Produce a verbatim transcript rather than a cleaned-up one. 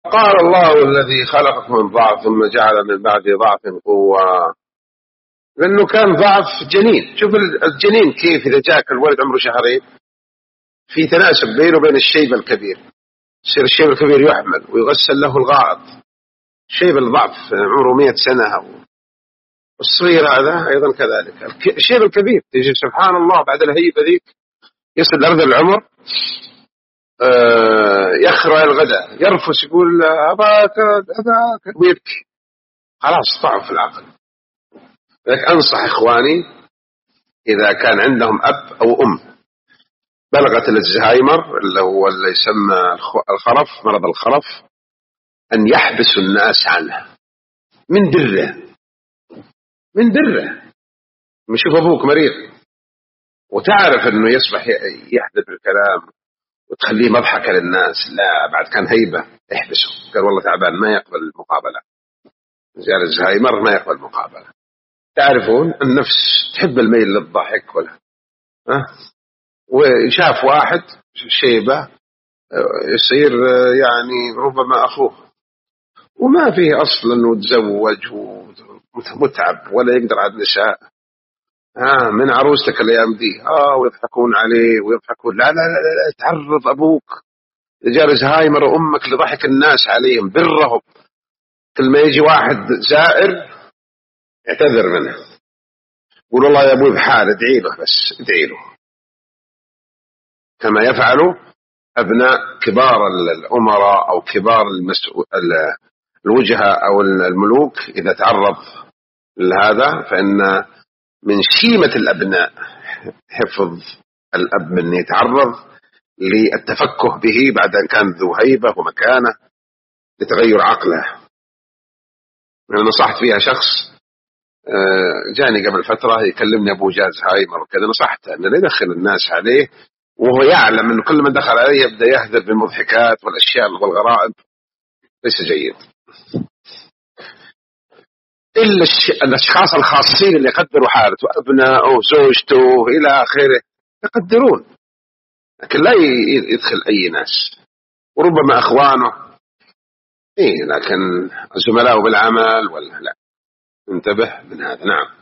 قال الله الذي خلقكم من ضعف ثم جعل من بعد ضعف قوة، لأنه كان ضعف جنين. شوف الجنين كيف إذا جاك الولد عمره شهرين في تناسب بينه وبين الشيب الكبير، يصير الشيب الكبير يحمل ويغسل له الغائط. شيب الضعف عمره مئة سنة، والصغير هذا أيضا كذلك. الشيب الكبير تجي سبحان الله بعد الهيبة ذيك يصل أرض العمر، يخرع الغداء يرفس يقول أباك أباك ويبكي، خلاص ضعف العقل. لذلك أنصح إخواني إذا كان عندهم أب أو أم بلغت الزهايمر اللي هو اللي يسمى الخرف، مرض الخرف، أن يحبسوا الناس عنها من دره من دره. مشوف أبوك مريض وتعرف أنه يصبح يحدث الكلام وتخليه مضحكة للناس، لا بعد كان هيبة، احبسه. قال والله تعبان ما يقبل المقابلة، زي الزهايمر ما يقبل المقابلة. تعرفون النفس تحب الميل للضحك ولا ها؟ وشاف واحد شيبة يصير يعني ربما أخوه وما فيه أصلا أنه تزوج ومتعب ولا يقدر على النساء، ها من عروستك الأيام دي آه ويضحكون عليه ويضحكون. لا لا لا, لا تعرض أبوك رجال زهايمر وأمك لضحك الناس عليهم، برهم. كل ما يجي واحد زائر اعتذر منه، قول والله يا أبوي بحال ادعي له، بس ادعي له كما يفعل أبناء كبار الأمراء أو كبار المسؤول الوجهة أو الملوك. إذا تعرض لهذا فإن من شيمة الأبناء حفظ الأب من يتعرض للتفكه به بعد أن كان ذو هيبة ومكانة لتغير عقله. أنا نصحت فيها شخص جاني قبل فترة يكلمني أبو جاز هايمر وكذا، نصحته أنه لا يدخل الناس عليه وهو يعلم أن كل من دخل عليه يبدأ يهذب بالمضحكات والأشياء والغرائب، ليس جيد. إلا الأشخاص الخاصين اللي يقدروا حالته، أبنائه زوجته إلى آخره يقدرون، لكن لا يدخل أي ناس، وربما أخوانه إيه، لكن زملائه بالعمل ولا لا. انتبه من هذا. نعم.